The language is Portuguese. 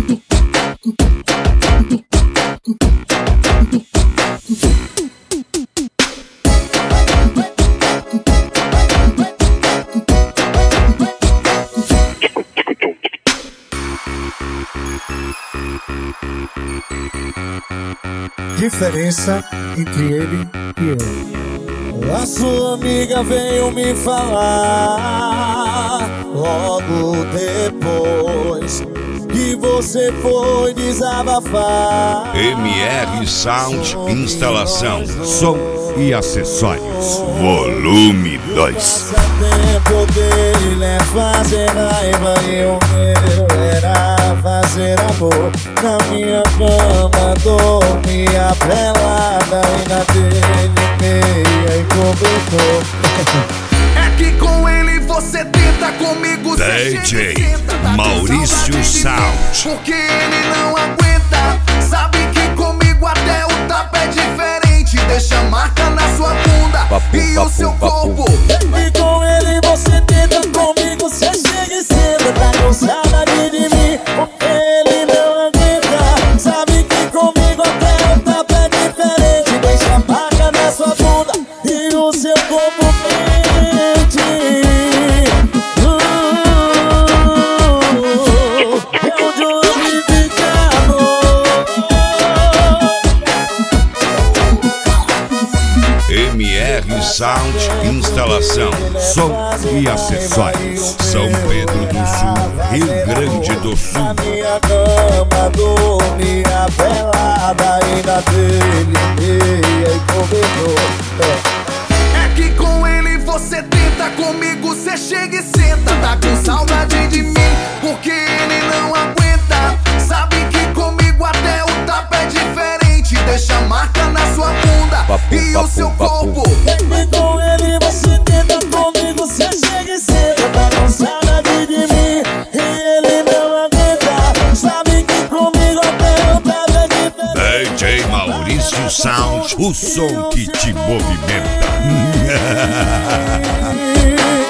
Diferença entre ele e eu. A sua amiga veio me falar logo depois que você foi desabafar. MR Sound, instalação, som e acessórios, volume 2. Tempo dele é fazer raiva e o meu era fazer amor. Na minha cama dormia pelada e na dele meia e cobertor. É que com ele você tenta, comigo você DJ senta, Maurício Sound. porque ele não aguenta. Sabe que comigo até o tapa é diferente. Deixa marca na sua bunda e o seu corpo. E com ele você tenta, comigo você chega e senta. Tá com saudade de mim, porque ele não aguenta. Sabe que comigo até o tapa é diferente. Deixa marca na sua bunda e o seu corpo quente. É onde eu me ficava. MR Sound, instalação, som e acessórios. São Pedro do Sul, Rio Grande do Sul. Na minha cama dormia pelada e na dele meia e cobertor. É que com ele você tenta, comigo você chega e senta. Tá com saudade de mim, porque ele não aguenta. Sabe que comigo até o tapa é diferente. Deixa marca na sua bunda e o seu corpo. É que com ele você tenta, comigo você chega e senta. Tá com saudade de mim e ele não aguenta. Sabe que comigo até o tapa é diferente. DJ Maurício Sound, o som que te movimenta.